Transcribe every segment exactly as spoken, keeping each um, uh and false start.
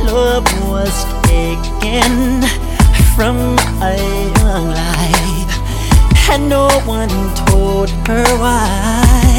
love was taken from a young life, and no one told her why.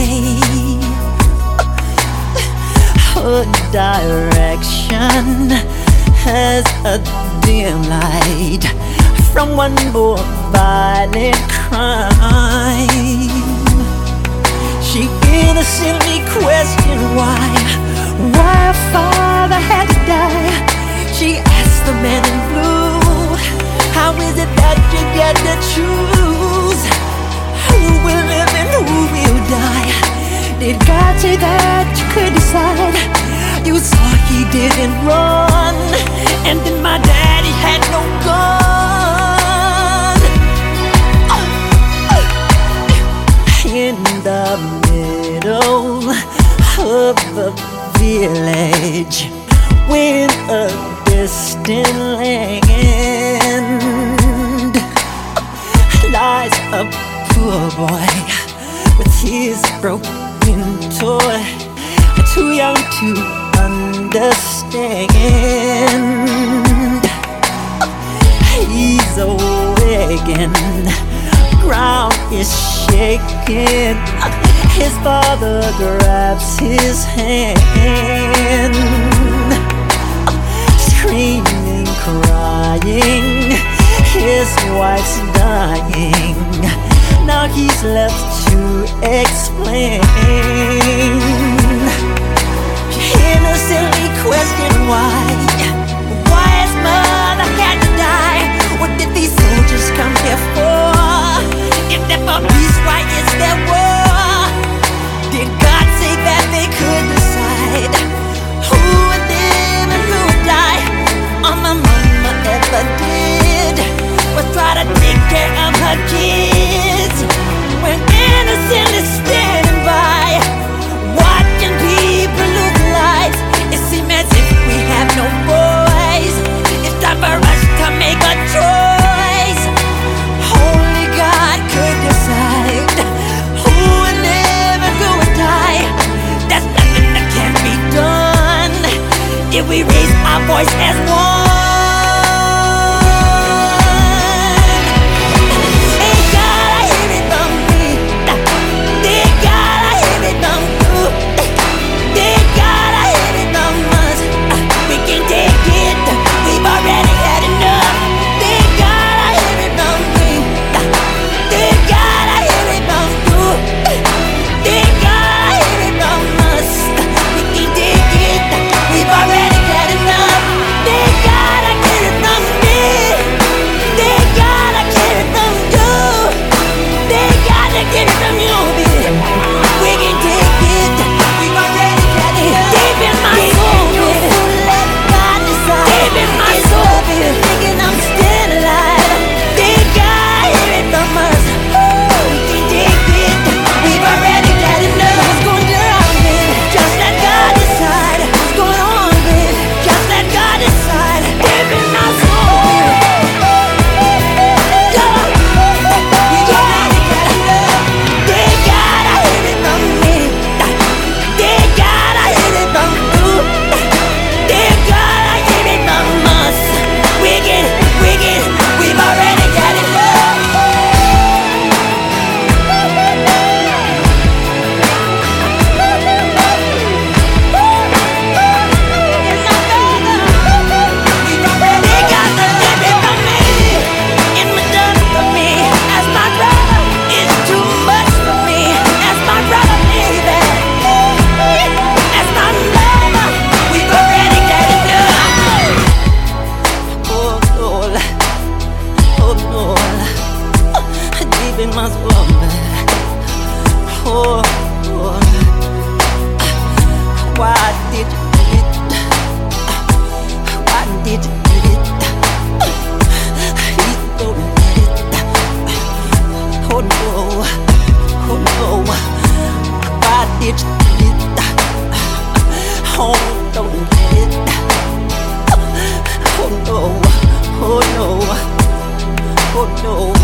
Her direction has a dim light from one more violent crime. She innocently questioned why, why her father had to die. She asked the man in blue, how is it that you get to choose who will live and who will die? Did God say that you could decide? You saw he didn't run, and then my daddy had no gun. In the middle of the village, when a distant land lies a poor boy with his broken toy, too young to understand. He's awakened, ground is shaking. His father grabs his hand, screaming, crying, his wife's dying. Now he's left to explain. Innocently question why, why his mother had to die. What did these soldiers come here for? If they're for peace, why is there war? Did God say that they could decide who would live and who would die? All my mama ever did was try to take care of her kids. We're innocently standing by, watching people lose lives. It seems as if we have no voice. It's time for us to make a choice. Only God could decide who would live and who would die. There's nothing that can be done if we raise our voice as one. Oh, oh. Why did you do it? Why did you do it? Please don't let it. Oh no, oh no. Why did you do it? Oh, don't let it. Oh no, oh no, oh no.